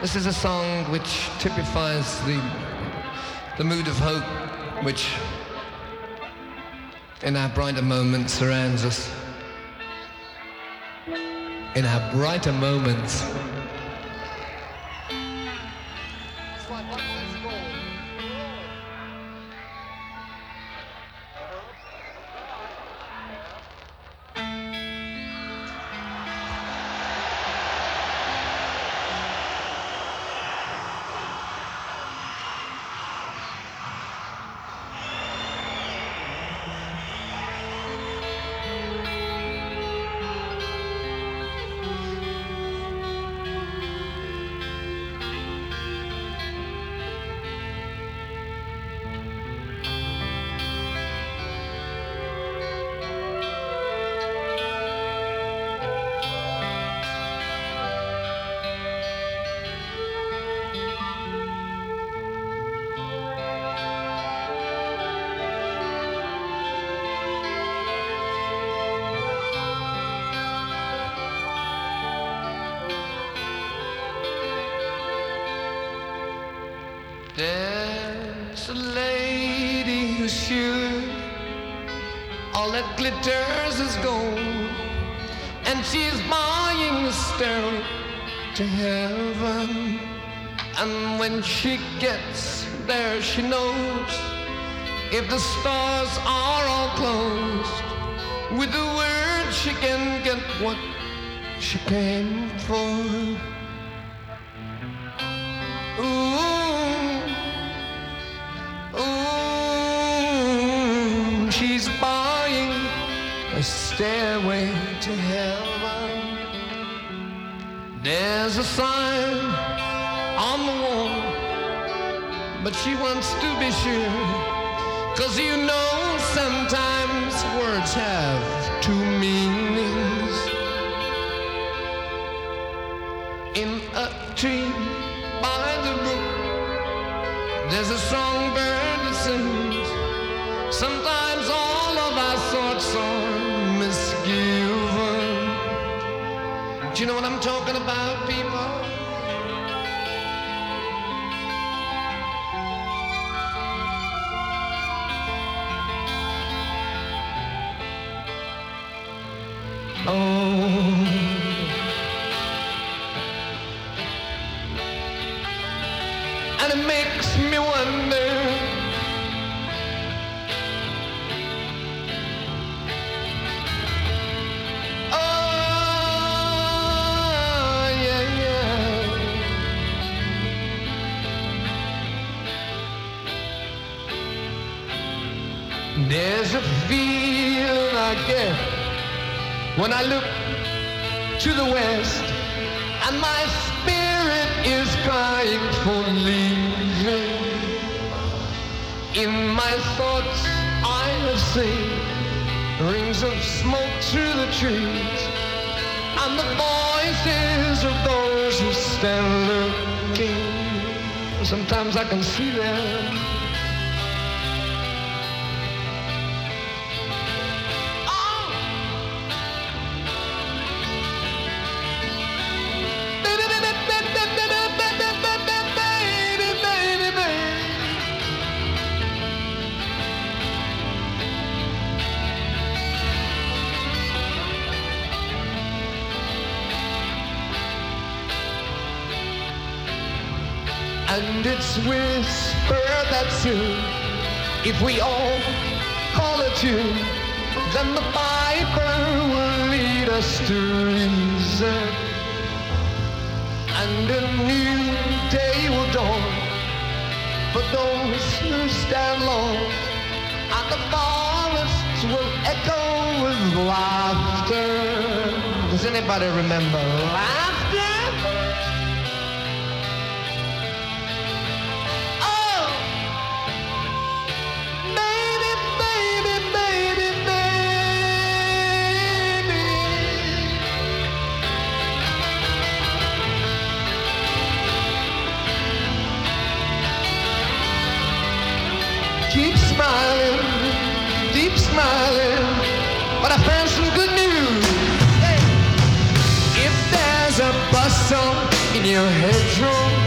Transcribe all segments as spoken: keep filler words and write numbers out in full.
This is a song which typifies the, the mood of hope which in our brighter moments surrounds us. In our brighter moments. There's a lady who's sure all that glitters is gold, and she's buying a stairway to heaven. And when she gets there, she knows if the stars are all closed, with the word she can get what she came for. Ooh. She's buying a stairway to heaven. There's a sign on the wall, but she wants to be sure, 'cause you know sometimes words have two meanings. In a tree by the brook, there's a songbird that sings. Sometimes all of our thoughts are misgiven. Do you know what I'm talking about, people? Oh, and it makes me wonder, there's a feel I get when I look to the west, and my spirit is crying for leaving. In my thoughts I have seen rings of smoke through the trees, and the voices of those who stand looking. Sometimes I can see them. And it's whispered that soon, if we all call a tune, then the piper will lead us to reason, and a new day will dawn for those who stand long, and the forests will echo with laughter. Does anybody remember laughter? Keep smiling, keep smiling, but I found some good news. Hey. If there's a bustle in your hedgerow,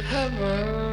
heaven.